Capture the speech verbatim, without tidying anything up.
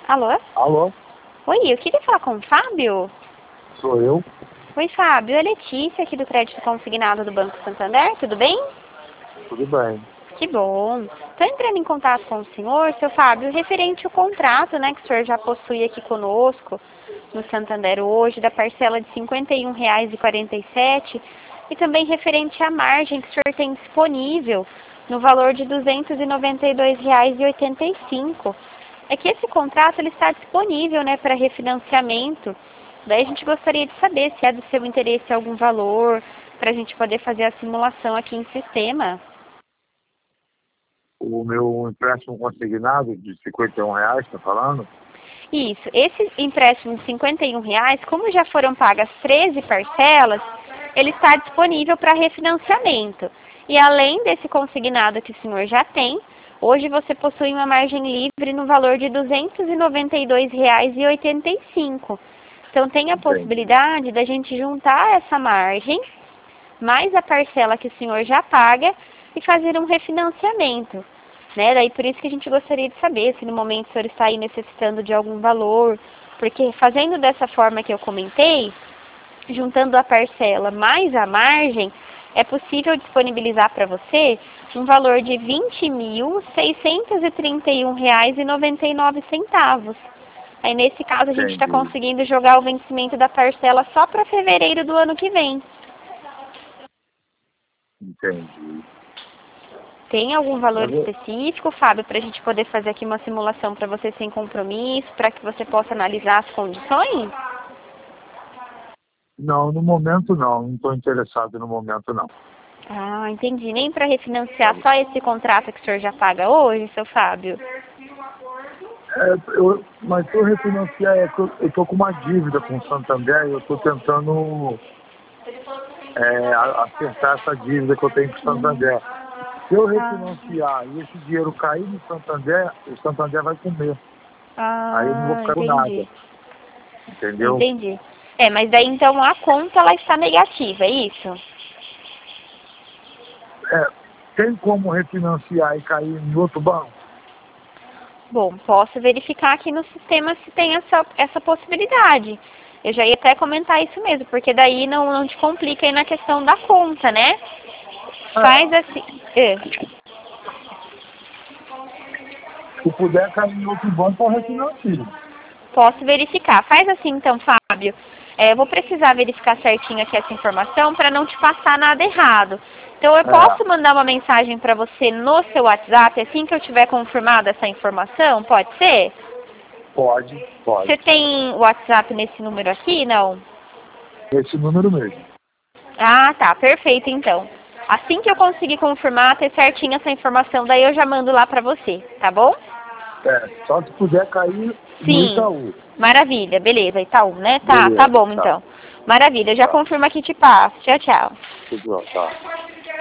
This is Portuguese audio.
Alô? Alô? Oi, eu queria falar com o Fábio. Sou eu? Oi, Fábio. É Letícia aqui do Crédito Consignado do Banco Santander. Tudo bem? Tudo bem. Que bom. Estou entrando em contato com o senhor, seu Fábio, referente ao contrato, né, que o senhor já possui aqui conosco no Santander hoje, da parcela de cinquenta e um reais e quarenta e sete centavos e também referente à margem que o senhor tem disponível no valor de duzentos e noventa e dois reais e oitenta e cinco centavos. É que esse contrato ele está disponível, né, para refinanciamento. Daí a gente gostaria de saber se é do seu interesse algum valor, para a gente poder fazer a simulação aqui em sistema. O meu empréstimo consignado de cinquenta e um reais, tá falando? Isso. Esse empréstimo de cinquenta e um reais, como já foram pagas treze parcelas, ele está disponível para refinanciamento. E além desse consignado que o senhor já tem, hoje você possui uma margem livre no valor de duzentos e noventa e dois reais e oitenta e cinco centavos. Então tem a Entendi. possibilidade da gente juntar essa margem, mais a parcela que o senhor já paga, e fazer um refinanciamento. Né? Daí por isso que a gente gostaria de saber se no momento o senhor está aí necessitando de algum valor, porque fazendo dessa forma que eu comentei, juntando a parcela mais a margem, é possível disponibilizar para você um valor de vinte mil seiscentos e trinta e um reais e noventa e nove centavos. Aí nesse caso a gente está Entendi. conseguindo jogar o vencimento da parcela só para fevereiro do ano que vem. Entendi. Tem algum valor Mas eu- específico, Fábio, para a gente poder fazer aqui uma simulação para você sem compromisso, para que você possa analisar as condições? Não, no momento não. Não estou interessado no momento não. Ah, entendi. Nem para refinanciar só esse contrato que o senhor já paga hoje, seu Fábio? É, eu, mas se eu refinanciar, é que eu estou com uma dívida com o Santander e eu estou tentando é, a- acertar essa dívida que eu tenho com o Santander. Se eu Ah, refinanciar e esse dinheiro cair no Santander, o Santander vai comer. Aí eu não vou ah, ficar com nada. entendi. Entendeu? Entendi. É, mas daí então a conta ela está negativa, é isso? É, tem como refinanciar e cair em outro banco? Bom, posso verificar aqui no sistema se tem essa, essa possibilidade. Eu já ia até comentar isso mesmo, porque daí não, não te complica aí na questão da conta, né? Faz É, assim. É. se puder cair em outro banco, eu refinancio. Posso verificar. Faz assim então, Fábio. É, eu vou precisar verificar certinho aqui essa informação para não te passar nada errado. Então eu É, posso mandar uma mensagem para você no seu WhatsApp assim que eu tiver confirmado essa informação? Pode ser? pode, Você pode. tem WhatsApp nesse número aqui, não? Esse número mesmo. Ah, tá. Perfeito, então. Assim que eu conseguir confirmar, ter certinho essa informação, daí eu já mando lá pra você, tá bom? É, só se puder cair no Sim. Itaú. Maravilha. Beleza, Itaú, né? Tá, tá Beleza, bom, tá. então. Maravilha. Já Tá. confirma que te passo. Tchau, tchau. Tudo bom, tá.